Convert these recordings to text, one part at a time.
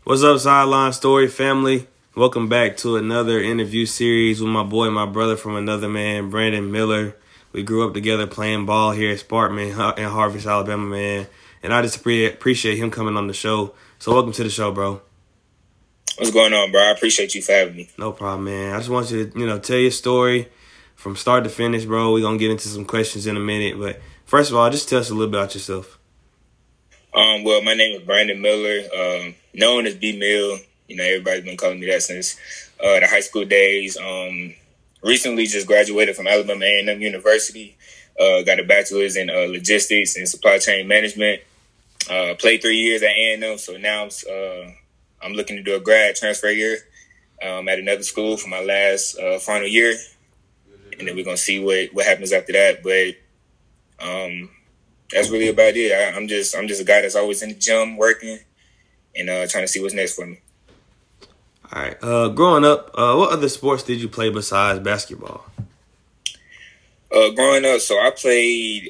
What's up, Sideline Story family? Welcome back to another interview series with my boy, my brother from another man, Brandon Miller. We grew up together playing ball here at Spartan in Harvest, Alabama, man. And I just appreciate him coming on the show. So welcome to the show, bro. What's going on, bro? I appreciate you for having me. No problem, man. I just want you to, tell your story from start to finish, bro. We're going to get into some questions in a minute. But first of all, just tell us a little bit about yourself. Well, my name is Brandon Miller, known as B Mill. Everybody's been calling me that since the high school days. Recently just graduated from Alabama A&M University. Got a bachelor's in logistics and supply chain management. Played 3 years at A&M, so now I'm looking to do a grad transfer year at another school for my last final year. And then we're going to see what happens after that. But that's really about it. I'm just a guy that's always in the gym working and trying to see what's next for me. All right. Growing up, what other sports did you play besides basketball? Growing up, so I played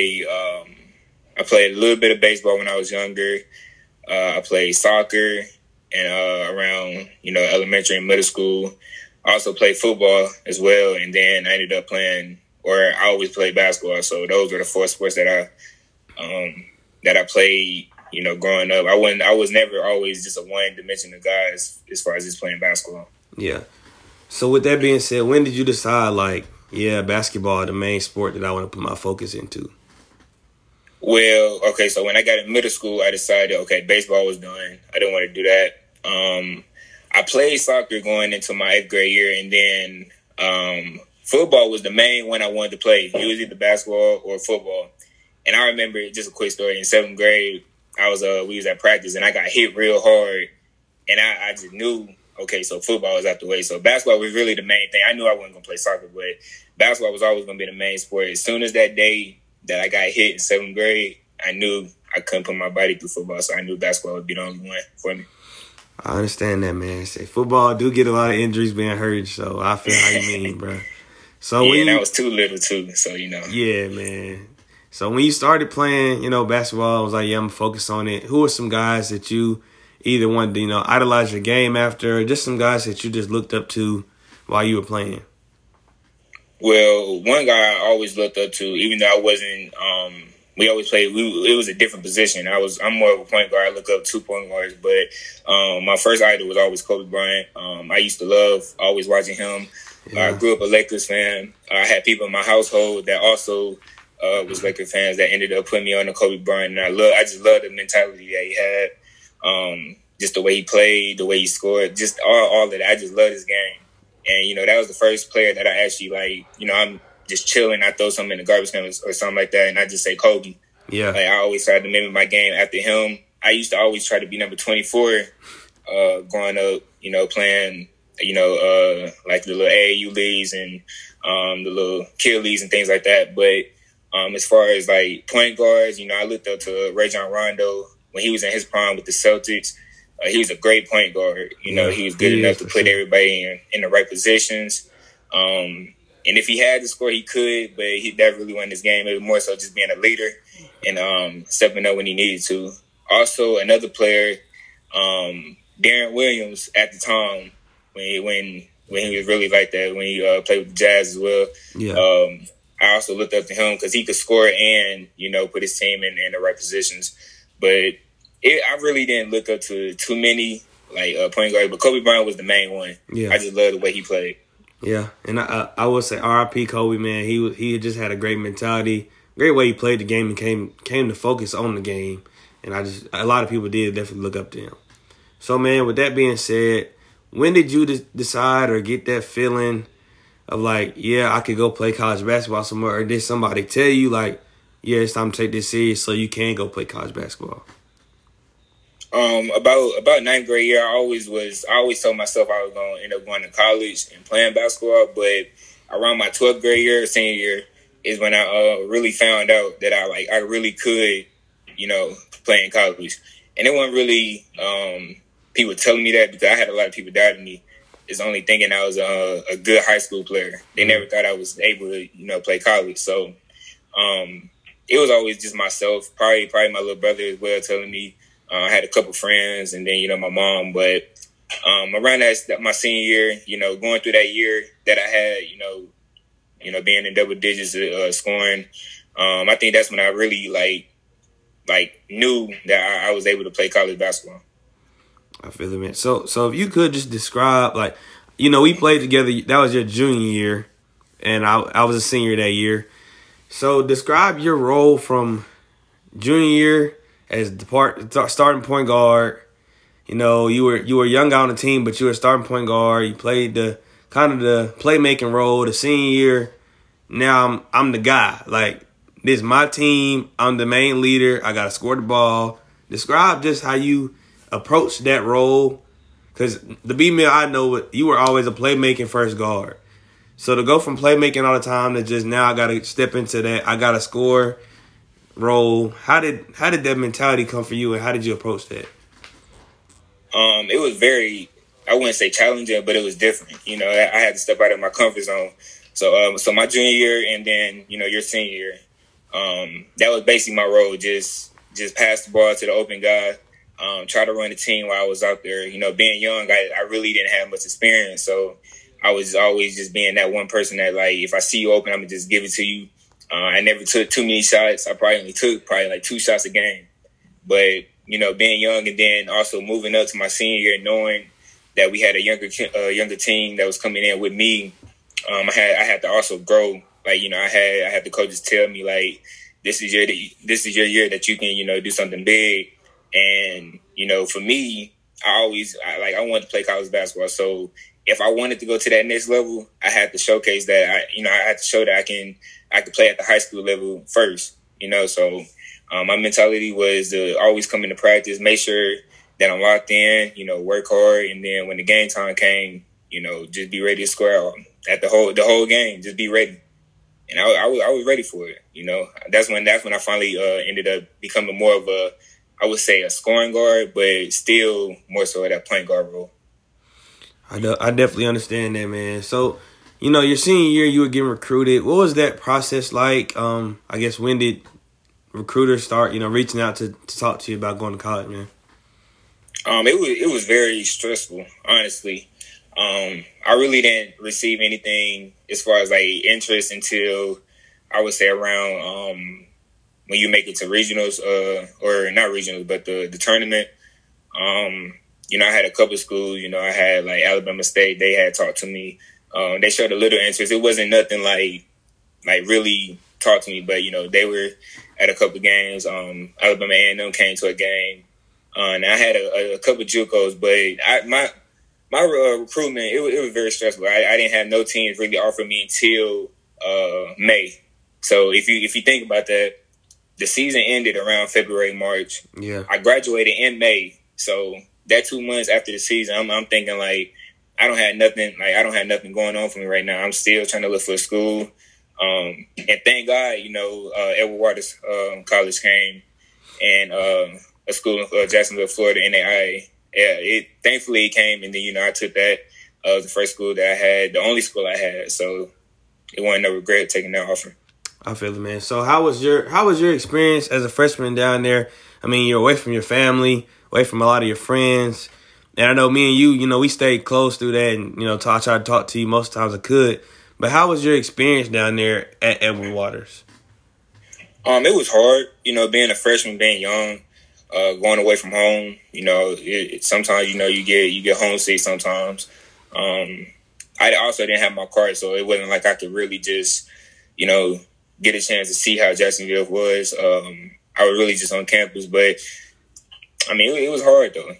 a little bit of baseball when I was younger. I played soccer and around elementary and middle school. I also played football as well, and then I ended up playing, or I always played basketball. So those were the four sports that I played. Growing up, I was never always just a one-dimensional guy as far as just playing basketball. Yeah. So with that being said, when did you decide, basketball is the main sport that I want to put my focus into? Well, okay, so when I got in middle school, I decided, baseball was done. I didn't want to do that. I played soccer going into my 8th grade year, and then football was the main one I wanted to play. It was either basketball or football. And I remember, just a quick story, in 7th grade, we was at practice, and I got hit real hard, and I just knew, so football was out the way. So basketball was really the main thing. I knew I wasn't going to play soccer, but basketball was always going to be the main sport. As soon as that day that I got hit in 7th grade, I knew I couldn't put my body through football, so I knew basketball would be the only one for me. I understand that, man. Football do get a lot of injuries being hurt, so I feel how you mean, bro. So and I was too little too, so Yeah, man. So when you started playing, basketball, I was like, yeah, I'm focused on it. Who are some guys that you either wanted to, idolize your game after, or just some guys that you just looked up to while you were playing? Well, one guy I always looked up to, even though I wasn't, we always played, it was a different position. I'm more of a point guard. I look up 2 point guards, but my first idol was always Kobe Bryant. I used to love always watching him. Yeah. I grew up a Lakers fan. I had people in my household that also was Lakers fans that ended up putting me on to Kobe Bryant. And I just love the mentality that he had, just the way he played, the way he scored, just all of that. I just love his game. And, that was the first player that I actually, I'm just chilling. I throw something in the garbage can or something like that, and I just say Kobe. Yeah. I always tried to mimic my game after him. I used to always try to be number 24 growing up, playing, like the little AAU leagues and the little kill leagues and things like that. But as far as, point guards, I looked up to Rajon Rondo when he was in his prime with the Celtics. He was a great point guard. He was good enough to put everybody in the right positions. And if he had to score, he could, but that really wasn't his game. It was more so just being a leader and stepping up when he needed to. Also, another player, Deron Williams, at the time, when he was really like that, when he played with the Jazz as well. Yeah. I also looked up to him because he could score and, put his team in the right positions. But I really didn't look up to too many point guards, but Kobe Bryant was the main one. Yeah. I just love the way he played. Yeah, and I will say R.I.P. Kobe, man. He just had a great mentality, great way he played the game and came to focus on the game. And a lot of people did definitely look up to him. So, man, with that being said, when did you decide or get that feeling of I could go play college basketball somewhere, or did somebody tell you yeah, it's time to take this serious so you can go play college basketball? About 9th grade year, I always told myself I was going to end up going to college and playing basketball. But around my 12th grade year, senior year, is when I really found out that I really could, play in college. And it wasn't really people telling me that, because I had a lot of people doubting me. It's only thinking I was a good high school player. They never thought I was able to, play college. So it was always just myself, probably my little brother as well, telling me I had a couple friends, and then my mom. But around that my senior year, going through that year that I had, being in double digits scoring, I think that's when I really like knew that I was able to play college basketball. I feel it, man. So if you could just describe, like, we played together. That was your junior year, and I was a senior that year. So describe your role from junior year as the starting point guard. You were a young guy on the team, but you were a starting point guard. You played the playmaking role. The senior year, now I'm the guy. Like, this is my team. I'm the main leader. I gotta score the ball. Describe just how you approach that role, because the B-Mill, I know you were always a playmaking first guard. So to go from playmaking all the time to just now I got to step into that, I got to score role. How did that mentality come for you, and how did you approach that? It was very, I wouldn't say challenging, but it was different. I had to step out of my comfort zone. So my junior year and then, your senior year, that was basically my role. Just pass the ball to the open guy. Try to run the team while I was out there. Being young, I really didn't have much experience, so I was always just being that one person that, like, if I see you open, I'm gonna just give it to you. I never took too many shots. I probably only took like 2 shots a game. But being young and then also moving up to my senior year, knowing that we had a younger team that was coming in with me, I had to also grow. Like, I had the coaches tell me, like, this is your year that you can do something big. And, for me, I wanted to play college basketball. So if I wanted to go to that next level, I had to showcase that I had to show that I could play at the high school level first, So my mentality was to always come into practice, make sure that I'm locked in, work hard. And then when the game time came, just be ready to score out at the whole game, just be ready. And I was ready for it. That's when I finally ended up becoming more of I would say a scoring guard, but still more so that point guard role. I definitely understand that, man. So, your senior year, you were getting recruited. What was that process like? I guess, when did recruiters start, reaching out to talk to you about going to college, man? It was very stressful, honestly. I really didn't receive anything as far as like interest until I would say around when you make it to regionals, or not regionals, but the tournament. I had a couple of schools. I had like Alabama State. They had talked to me. They showed a little interest. It wasn't nothing like really talked to me, but they were at a couple of games. Alabama A&M came to a game, and I had a couple of JUCOs, but my recruitment it was very stressful. I didn't have no teams really offer me until May. So if you think about that, the season ended around February, March. Yeah, I graduated in May, so that 2 months after the season, I'm thinking like I don't have nothing going on for me right now. I'm still trying to look for a school, and thank God, Edward Waters College came, and a school in Jacksonville, Florida, NAIA. Yeah, thankfully it came, and then I took that. The first school that I had, the only school I had, so it wasn't no regret taking that offer. I feel it, man. So how was your experience as a freshman down there? I mean, you're away from your family, away from a lot of your friends. And I know me and you, we stayed close through that, and, I tried to talk to you most times I could. But how was your experience down there at Edward Waters? It was hard, being a freshman, being young, going away from home. Sometimes, you get homesick sometimes. I also didn't have my car, so it wasn't like I could really just, get a chance to see how Jacksonville was. I was really just on campus, but I mean, it was hard though,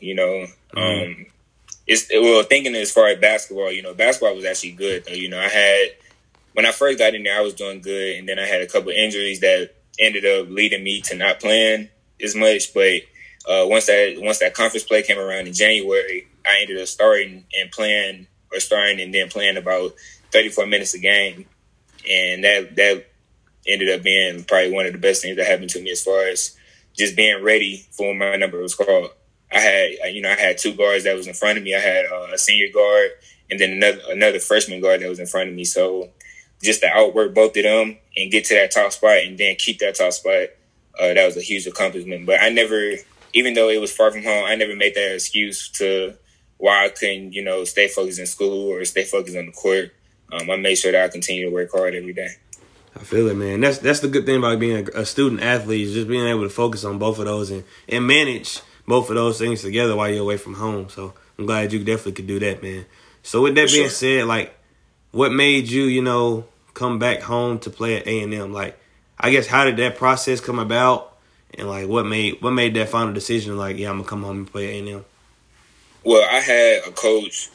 Mm-hmm. Thinking as far as basketball, basketball was actually good though. When I first got in there, I was doing good, and then I had a couple of injuries that ended up leading me to not playing as much. But once that conference play came around in January, I ended up starting and then playing about 34 minutes a game, and that ended up being probably one of the best things that happened to me as far as just being ready for when my number was called. I had 2 guards that was in front of me. I had a senior guard and then another freshman guard that was in front of me. So just to outwork both of them and get to that top spot and then keep that top spot, that was a huge accomplishment. But I never even though it was far from home, I never made that excuse to why I couldn't, stay focused in school or stay focused on the court. I made sure that I continue to work hard every day. I feel it, man. That's the good thing about being a student athlete is just being able to focus on both of those and manage both of those things together while you're away from home. So I'm glad you definitely could do that, man. So with that being said, like, what made you, come back home to play at A&M? Like, I guess how did that process come about? And like, what made that final decision? Like, yeah, I'm gonna come home and play at A&M. Well, I had a coach,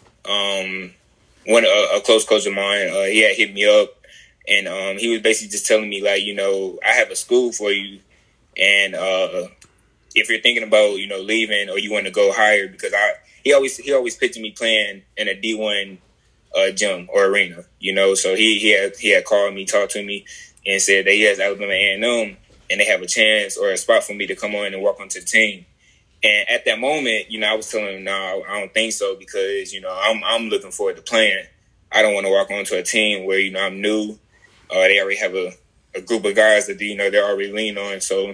a close coach of mine. He had hit me up, and he was basically just telling me like, I have a school for you, and if you're thinking about leaving or you want to go higher, because he always pictured me playing in a D1 gym or arena, So he had called me, talked to me, and said that he has Alabama A&M, and they have a chance or a spot for me to come on and walk onto the team. And at that moment, I was telling him, no, I don't think so, because I'm looking forward to playing. I don't want to walk onto a team where I'm new. They already have a group of guys that they're already leaning on. So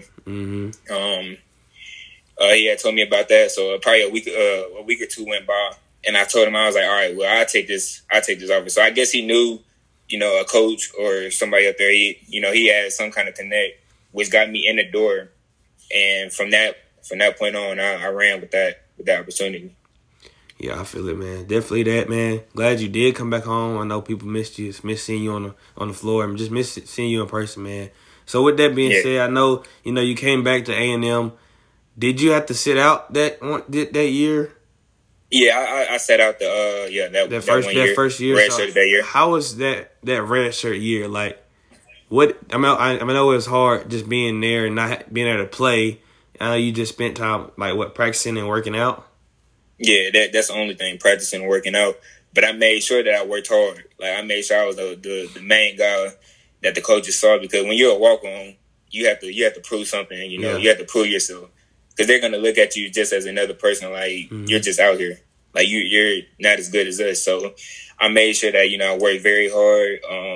he had told me about that. So probably a week or two went by, and I told him, I was like, all right, well, I take this offer. So I guess he knew, a coach or somebody up there. He had some kind of connect, which got me in the door. And from that point on, I ran with that opportunity. Yeah, I feel it, man. Definitely that, man. Glad you did come back home. I know people missed you, miss seeing you on the floor, and just miss seeing you in person, man. So with that being said, I know you came back to A&M. Did you have to sit out that year? Yeah, I sat out that first year. Red shirt that year. How was that red shirt year? Like, what? I know it was hard just being there and not being able to play. I know you just spent time practicing and working out. Yeah, that's the only thing, practicing and working out. But I made sure that I worked hard. Like, I made sure I was the main guy that the coaches saw, because when you're a walk-on, you have to prove something. You have to prove yourself, because they're gonna look at you just as another person. Like, you're just out here. Like, you're not as good as us. So I made sure that I worked very hard.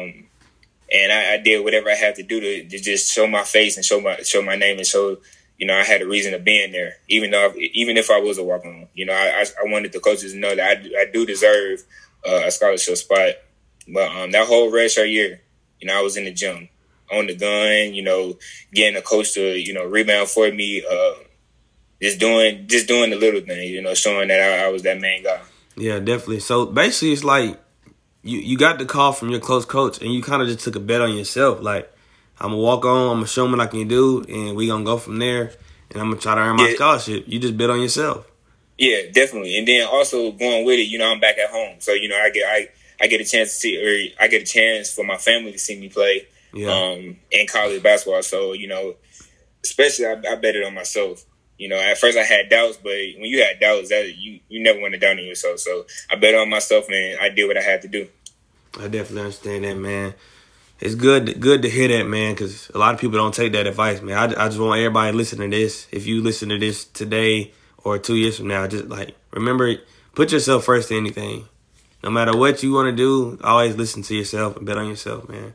And I did whatever I had to do to just show my face and show my name and show. I had a reason of being there, even if I was a walk-on. I wanted the coaches to know that I do deserve a scholarship spot. But that whole red shirt year, I was in the gym, on the gun, getting a coach to, rebound for me, just doing the little things, showing that I was that main guy. Yeah, definitely. So basically, it's like you got the call from your close coach, and you kind of just took a bet on yourself, like, I'm going to walk on, I'm going to show them what I can do, and we're going to go from there, and I'm going to try to earn my scholarship. You just bet on yourself. Yeah, definitely. And then also going with it, I'm back at home. So, I get a chance to see, or I get a chance for my family to see me play in college basketball. So, especially I bet it on myself. At first I had doubts, but when you had doubts, that you never want to doubt on yourself. So I bet on myself, and I did what I had to do. I definitely understand that, man. It's good to hear that, man, because a lot of people don't take that advice, man. I just want everybody to listen to this. If you listen to this today or 2 years from now, just remember, put yourself first in anything. No matter what you want to do, always listen to yourself and bet on yourself, man.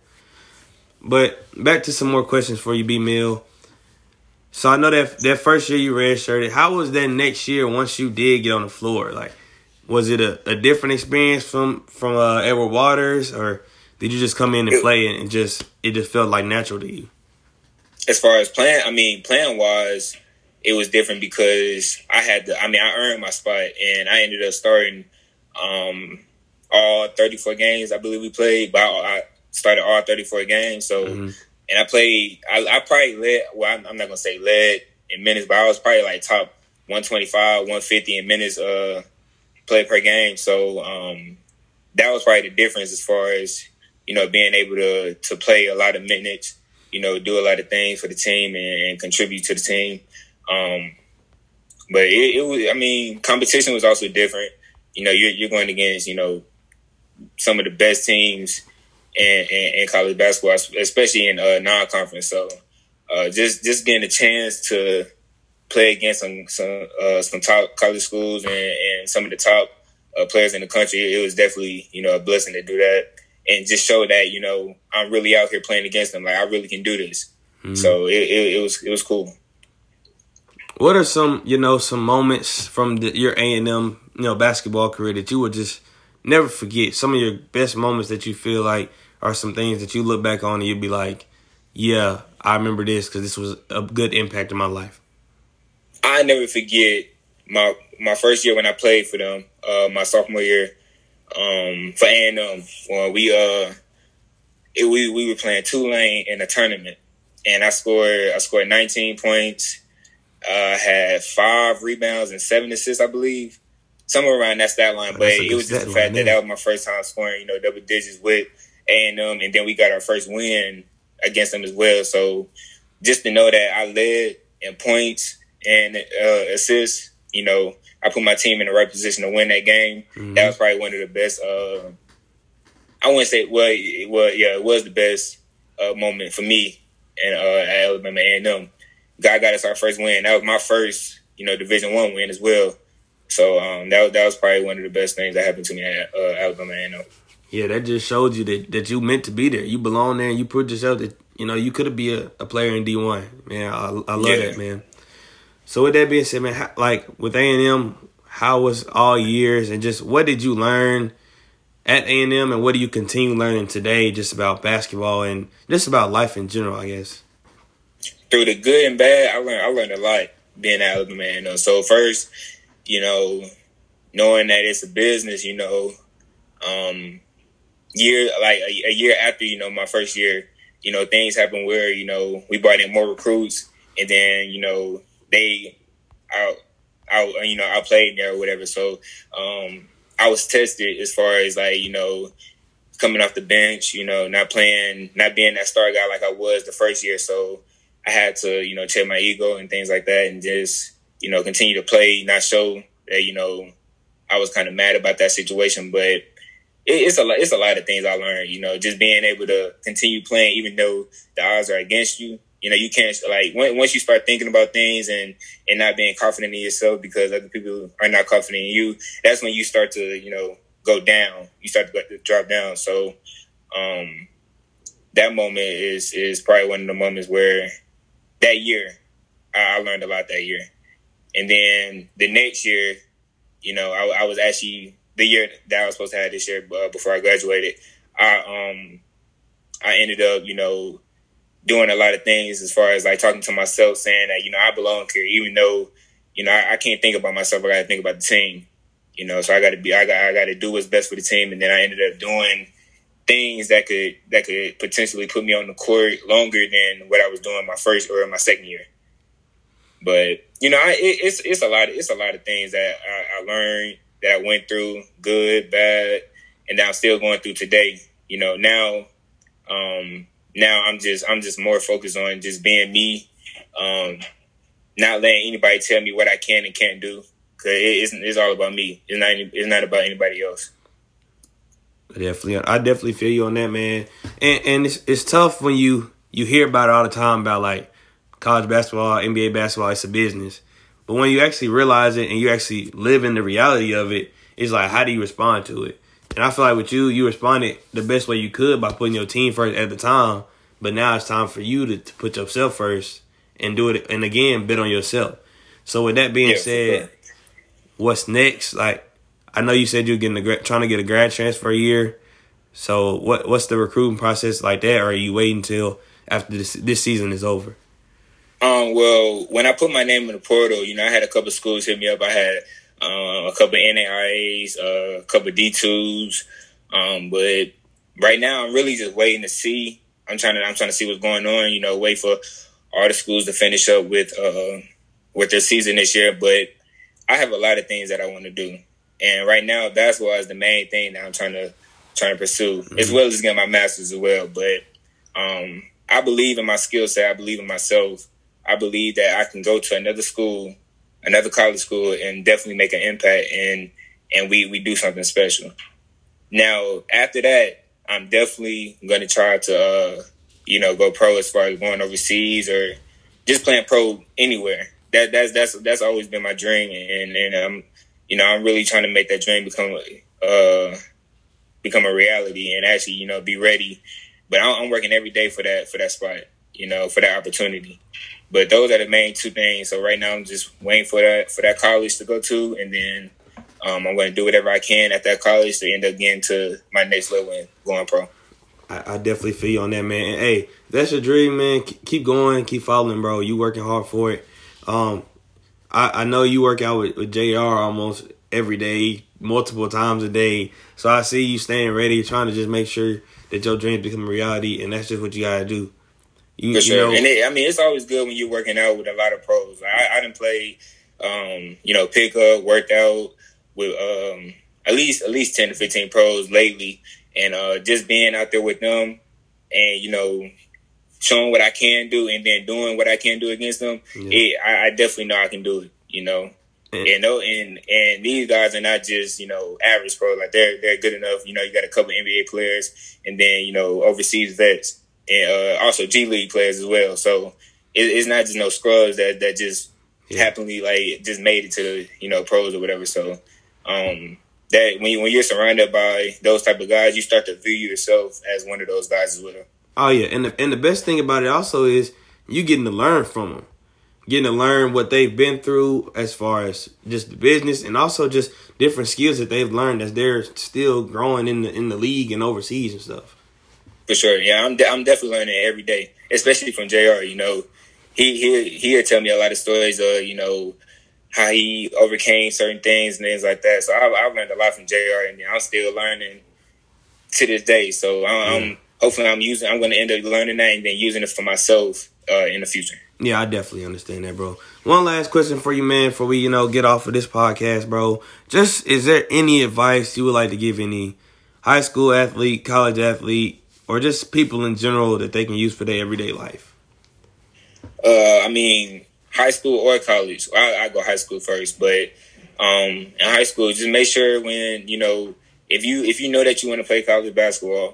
But back to some more questions for you, B-Mill. So I know that first year you redshirted. How was that next year once you did get on the floor? Like, was it a different experience from Edward Waters, or did you just come in and play and it just felt like natural to you? As far as playing-wise, it was different because I earned my spot, and I ended up starting all 34 games I believe we played. But I started all 34 games, so and I played. I probably led. Well, I'm not gonna say led in minutes, but I was probably like top 125, 150 in minutes played per game. So that was probably the difference as far as being able to play a lot of minutes, do a lot of things for the team and contribute to the team. But it was, competition was also different. You're going against, some of the best teams in college basketball, especially in non-conference. So just getting a chance to play against some top college schools and some of the top players in the country, it was definitely, a blessing to do that. And just show that, I'm really out here playing against them. Like, I really can do this. So it was cool. What are some moments from your A&M, basketball career that you would just never forget? Some of your best moments that you feel like are some things that you look back on and you'd be like, yeah, I remember this because this was a good impact in my life. I never forget my first year when I played for them, my sophomore year, for A&M. When we were playing Tulane in a tournament, and I scored 19 points, had 5 rebounds and 7 assists, I believe, somewhere around that stat line. But it was just the fact that was my first time scoring, double digits with A&M, and then we got our first win against them as well. So just to know that I led in points and assists, I put my team in the right position to win that game. Mm-hmm. That was probably one of the best. I wouldn't say it was the best moment for me at Alabama A&M. God got us our first win. That was my first, Division I win as well. So that was probably one of the best things that happened to me at Alabama A&M. Yeah, that just showed you that you meant to be there. You belong there, and you proved yourself that you could be a player in D1. Man, I love that, man. So with that being said, man, with A&M, how was all years, and just what did you learn at A&M, and what do you continue learning today, just about basketball and just about life in general, I guess? Through the good and bad, I learned a lot being at Alabama A&M. So first, knowing that it's a business, a year after, my first year, things happened where, we brought in more recruits, and then, I played there or whatever. So, I was tested as far as coming off the bench, not being that star guy like I was the first year. So I had to, check my ego and things like that, and just, continue to play, not show that, I was kind of mad about that situation. But it's a lot of things I learned, just being able to continue playing even though the odds are against you. You can't, once you start thinking about things and not being confident in yourself because other people are not confident in you, that's when you start to, go down. You start to drop down. So that moment is probably one of the moments where that year, I learned a lot that year. And then the next year, I was actually, the year that I was supposed to have this year before I graduated, I ended up, doing a lot of things as far as talking to myself, saying that, I belong here, even though, I can't think about myself. I got to think about the team, so I got to do what's best for the team. And then I ended up doing things that could potentially put me on the court longer than what I was doing my first or my second year. But, it's a lot of things that I learned, that I went through, good, bad, and that I'm still going through today. Now I'm just more focused on just being me, not letting anybody tell me what I can and can't do, because it's all about me. It's not about anybody else. I definitely feel you on that, man. And it's tough when you hear about it all the time about college basketball, NBA basketball. It's a business, but when you actually realize it and you actually live in the reality of it, it's how do you respond to it? And I feel like with you responded the best way you could by putting your team first at the time. But now it's time for you to put yourself first and do it. And again, bet on yourself. So with that being said, what's next? I know you said you're trying to get a grad transfer year. So what's the recruiting process like that? Or are you waiting until after this season is over? Well, when I put my name in the portal, I had a couple of schools hit me up. I had a couple of NAIAs, a couple of D2s. But right now, I'm really just waiting to see. I'm trying to see what's going on. Wait for all the schools to finish up with their season this year. But I have a lot of things that I want to do, and right now, basketball is the main thing that I'm trying to pursue, as well as getting my master's as well. But I believe in my skill set. I believe in myself. I believe that I can go to another school, another college school, and definitely make an impact, and we do something special. Now, after that, I'm definitely going to try to, go pro as far as going overseas or just playing pro anywhere. That's always been my dream, and I'm really trying to make that dream become a reality and actually, be ready. But I'm working every day for that spot, for that opportunity. But those are the main two things. So right now I'm just waiting for that college to go to, and then I'm going to do whatever I can at that college to end up getting to my next level and going pro. I definitely feel you on that, man. And hey, that's your dream, man. Keep going, keep following, bro. You working hard for it. I know you work out with JR almost every day, multiple times a day. So I see you staying ready, trying to just make sure that your dreams become a reality, and that's just what you gotta do. For sure. And it's always good when you're working out with a lot of pros. I done played, pickup, worked out with at least 10 to 15 pros lately. And just being out there with them and, showing what I can do and then doing what I can do against them, I definitely know I can do it, And these guys are not just, average pro. Like they're good enough. You got a couple NBA players and then, overseas vets and also G League players as well. So it's not just no scrubs that just happily like just made it to the, pros or whatever. So that when you're surrounded by those type of guys, you start to view yourself as one of those guys as well. Oh yeah, and the best thing about it also is you getting to learn from them, getting to learn what they've been through as far as just the business and also just different skills that they've learned as they're still growing in the league and overseas and stuff. For sure, yeah, I'm definitely learning every day, especially from JR. He'll tell me a lot of stories of how he overcame certain things and things like that. So I've learned a lot from JR, and I'm still learning to this day. So hopefully I'm going to end up learning that and then using it for myself in the future. Yeah, I definitely understand that, bro. One last question for you, man, before we, get off of this podcast, bro. Just, is there any advice you would like to give any high school athlete, college athlete, or just people in general that they can use for their everyday life? High school or college. I go high school first, but in high school, just make sure when, if you know that you want to play college basketball,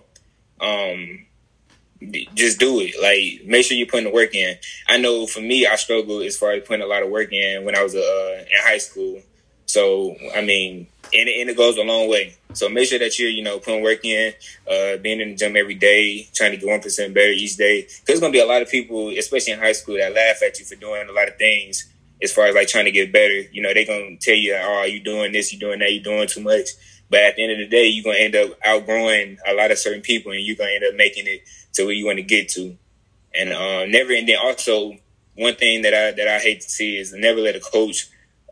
just do it. Like, make sure you're putting the work in. I know for me, I struggled as far as putting a lot of work in when I was in high school. So, and it goes a long way. So make sure that you're, putting work in, being in the gym every day, trying to get 1% better each day. Because there's going to be a lot of people, especially in high school, that laugh at you for doing a lot of things as far as, like, trying to get better. They're going to tell you, oh, you doing this, you doing that, you doing too much. But at the end of the day, you're going to end up outgrowing a lot of certain people, and you're going to end up making it to where you want to get to. And and then also, one thing that I hate to see is never let a coach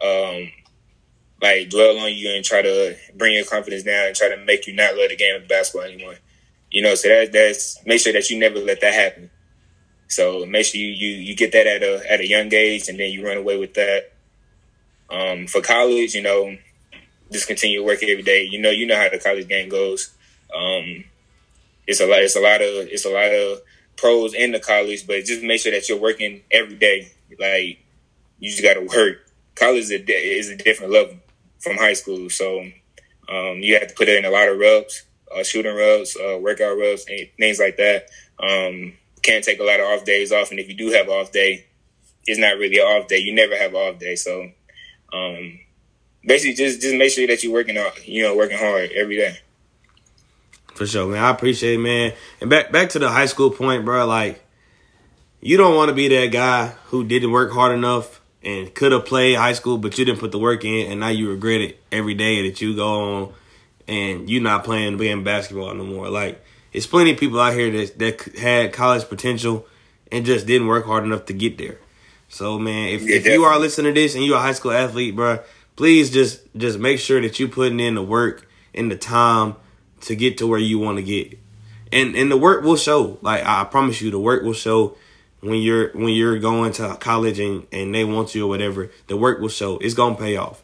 dwell on you and try to bring your confidence down and try to make you not love the game of basketball anymore. So that's make sure that you never let that happen. So make sure you get that at a young age, and then you run away with that. For college, just continue to work every day. You know how the college game goes. It's a lot of pros in the college, but just make sure that you're working every day. Like, you just got to work. College is a different level from high school, so you have to put in a lot of reps, shooting reps, workout reps, and things like that. Can't take a lot of off days off, and if you do have an off day, it's not really an off day. You never have an off day, so basically just make sure that you're working hard every day. For sure, man. I appreciate it, man. And back to the high school point, bro. Like, you don't want to be that guy who didn't work hard enough and could have played high school, but you didn't put the work in, and now you regret it every day that you go on and you're not playing basketball no more. Like, there's plenty of people out here that had college potential and just didn't work hard enough to get there. So, man, if you are listening to this and you're a high school athlete, bro, please just make sure that you're putting in the work and the time to get to where you want to get. And the work will show. Like, I promise you, the work will show. When you're going to college and they want you or whatever, the work will show. It's gonna pay off.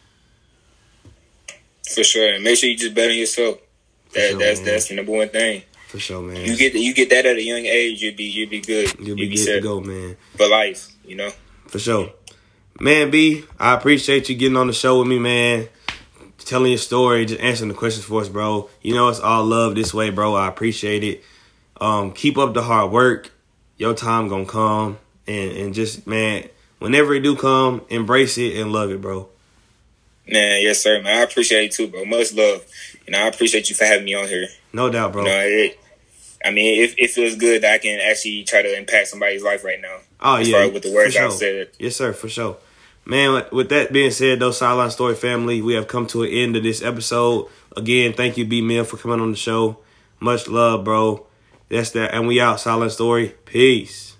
For sure. And make sure you just bet on yourself. That's the number one thing. For sure, man. You get that at a young age, you'll be good. You'll be good to go, man. For life, For sure. Man, B, I appreciate you getting on the show with me, man. Telling your story, just answering the questions for us, bro. It's all love this way, bro. I appreciate it. Keep up the hard work. Your time gonna come, and just, man, whenever it do come, embrace it and love it, bro. Man, yes, sir, man. I appreciate it too, bro. Much love. I appreciate you for having me on here. No doubt, bro. I mean, it feels good that I can actually try to impact somebody's life right now. Oh, as yeah. far as with the words for I sure. said. Yes, sir, for sure. Man, with that being said, though, Sideline Story family, we have come to an end of this episode. Again, thank you, B Mill, for coming on the show. Much love, bro. That's that. And we out. Sideline Story. Peace.